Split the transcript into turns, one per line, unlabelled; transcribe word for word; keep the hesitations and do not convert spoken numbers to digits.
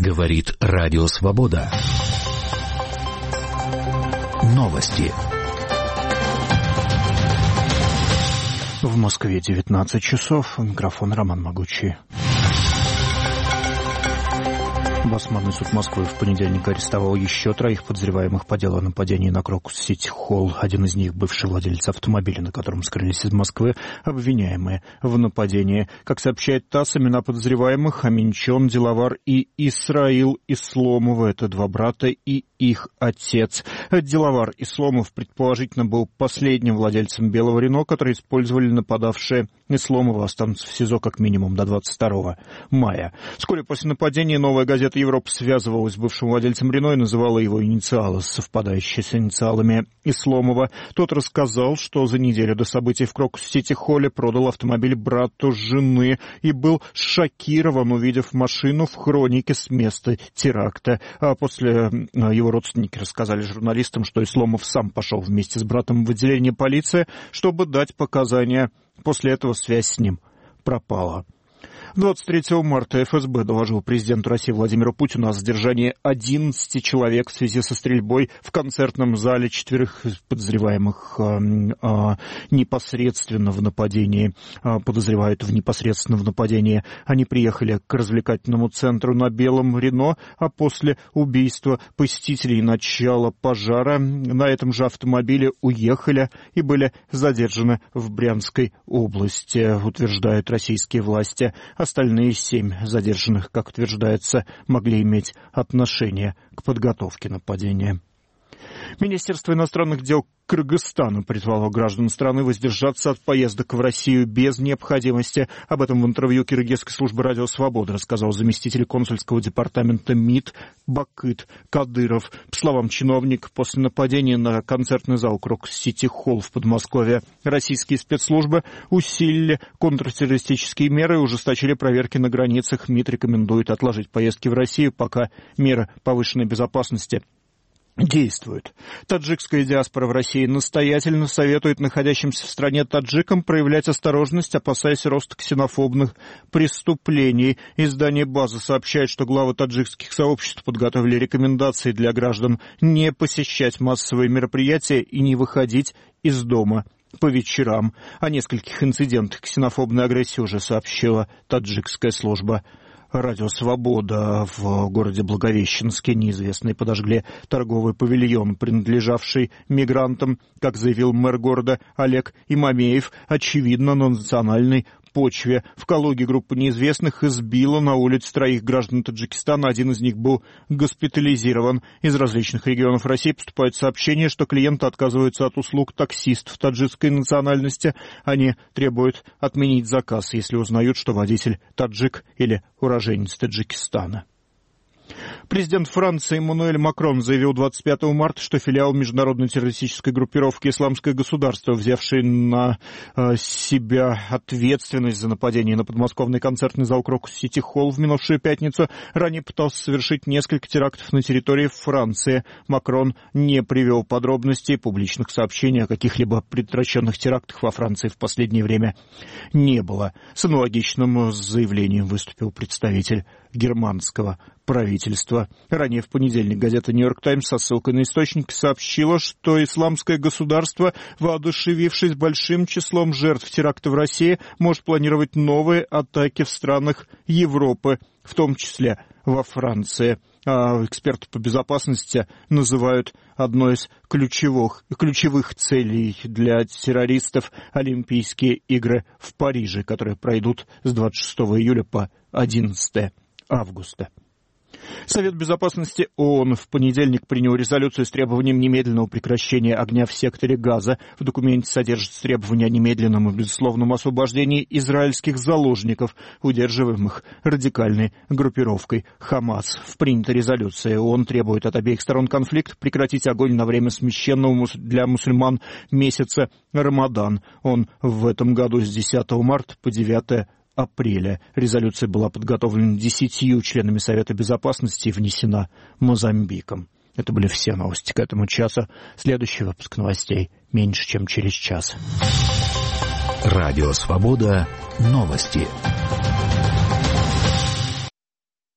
Говорит Радио Свобода. Новости.
В Москве девятнадцать часов. Микрофон Роман Могучий. Басманный суд Москвы в понедельник арестовал еще троих подозреваемых по делу о нападении на Крокус-Сити Холл. Один из них — бывший владелец автомобиля, на котором скрылись из Москвы обвиняемые в нападении. Как сообщает ТАСС, имена подозреваемых — Аминчон Дилавар и Исраил Исломова. Это два брата и их отец. Дилавар Исломов предположительно был последним владельцем белого Рено, который использовали нападавшие. Исломова останутся в СИЗО как минимум до двадцать второго мая. Вскоре после нападения «Новая газета Европа» связывалась с бывшим владельцем Рено и называла его инициалы, совпадающие с инициалами Исломова. Тот рассказал, что за неделю до событий в Крокус-Сити-Холле продал автомобиль брату жены и был шокирован, увидев машину в хронике с места теракта. А после его родственники рассказали журналистам, что Исломов сам пошел вместе с братом в отделение полиции, чтобы дать показания. После этого связь с ним пропала. двадцать третьего марта эф эс бэ доложил президенту России Владимиру Путину о задержании одиннадцати человек в связи со стрельбой в концертном зале. Четверых подозреваемых а, а, непосредственно в нападении, а, подозревают в непосредственно в нападении. Они приехали к развлекательному центру на белом Рено, а после убийства посетителей и начала пожара на этом же автомобиле уехали и были задержаны в Брянской области, утверждают российские власти. Остальные семь задержанных, как утверждается, могли иметь отношение к подготовке нападения. Министерство иностранных дел Кыргызстана призвало граждан страны воздержаться от поездок в Россию без необходимости. Об этом в интервью киргизской службы «Радио Свобода» рассказал заместитель консульского департамента МИД Бакыт Кадыров. По словам чиновника, после нападения на концертный зал Крокус-Сити Холл в Подмосковье российские спецслужбы усилили контртеррористические меры и ужесточили проверки на границах. МИД рекомендует отложить поездки в Россию, пока меры повышенной безопасности действуют. Таджикская диаспора в России настоятельно советует находящимся в стране таджикам проявлять осторожность, опасаясь роста ксенофобных преступлений. Издание «База» сообщает, что главы таджикских сообществ подготовили рекомендации для граждан не посещать массовые мероприятия и не выходить из дома по вечерам. О нескольких инцидентах ксенофобной агрессии уже сообщила таджикская служба «Радио Свобода». В городе Благовещенске неизвестные подожгли торговый павильон, принадлежавший мигрантам. Как заявил мэр города Олег Имамеев, очевидно, на национальной почве. В Калуге группа неизвестных избила на улице троих граждан Таджикистана. Один из них был госпитализирован. Из различных регионов России поступают сообщения, что клиенты отказываются от услуг таксистов таджикской национальности. Они требуют отменить заказ, если узнают, что водитель таджик или уроженец Таджикистана. Президент Франции Эммануэль Макрон заявил двадцать пятого марта, что филиал международной террористической группировки «Исламское государство», взявший на э, себя ответственность за нападение на подмосковный концертный зал Крокус-Сити Холл в минувшую пятницу, ранее пытался совершить несколько терактов на территории Франции. Макрон не привел подробностей. Публичных сообщений о каких-либо предотвращенных терактах во Франции в последнее время не было. С аналогичным заявлением выступил представитель германского правительства. Ранее в понедельник газета «Нью-Йорк Таймс» со ссылкой на источники сообщила, что исламское государство, воодушевившись большим числом жертв теракта в России, может планировать новые атаки в странах Европы, в том числе во Франции. А эксперты по безопасности называют одной из ключевых, ключевых целей для террористов Олимпийские игры в Париже, которые пройдут с двадцать шестого июля по одиннадцатого августа. Совет безопасности ООН в понедельник принял резолюцию с требованием немедленного прекращения огня в секторе Газа. В документе содержится требование о немедленном и безусловном освобождении израильских заложников, удерживаемых радикальной группировкой Хамас. В принятой резолюции ООН требует от обеих сторон конфликта прекратить огонь на время священного для мусульман месяца Рамадан. Он в этом году с десятого марта по девятое апреля. Резолюция была подготовлена десятью членами Совета Безопасности и внесена Мозамбиком. Это были все новости к этому часу. Следующий выпуск новостей меньше, чем через час.
Радио Свобода. Новости.